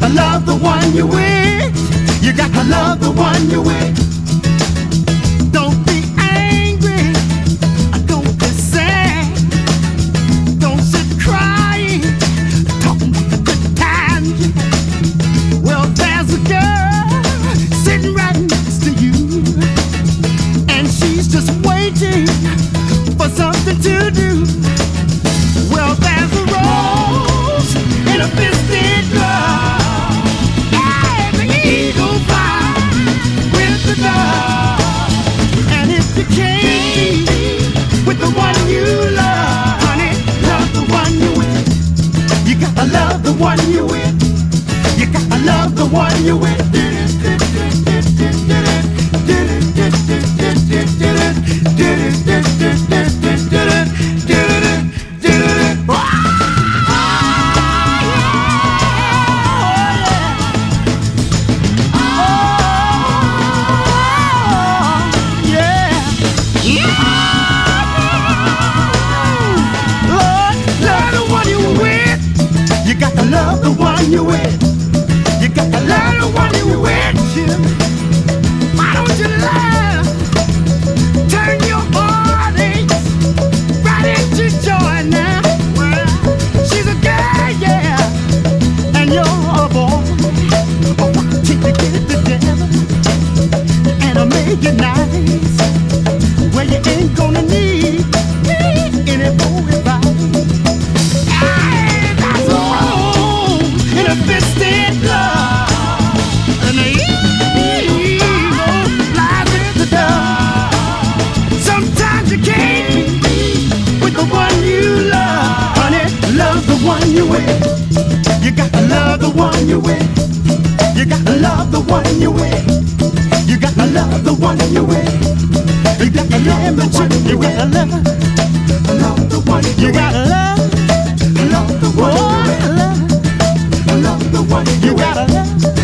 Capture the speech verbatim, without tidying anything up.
to love the one you're with. You got to love the one you're with. Don't be angry. Don't be sad. Don't sit crying. Talking about the good times you had. Well, there's a girl sitting right next to you, and she's just waiting for something to do. Well, there's a rose in a fisted glove, and the eagle flies with the dove. And if you can't be with the one you love, honey, love the one you're with. You gotta love the one you're with. You gotta love the one you're with. Love the one you're with. You got to love the one you're with, Jim. Why don't you love? Turn your heartaches right into joy now. Well, she's a girl, yeah, and you're a boy. Oh, why don't you get it together and I'll make it nice, where you ain't gonna need any more advice. Fisted love, and the eagle flies with the dove. Sometimes you can't be with the one you love, honey. Love the one you're with. You got to love the one you're with. You got to love the one you're with. You got to love the one you're with. You got to love the one you got to love. Love the one you got to love. Love the one you with. Love the one you gotta love.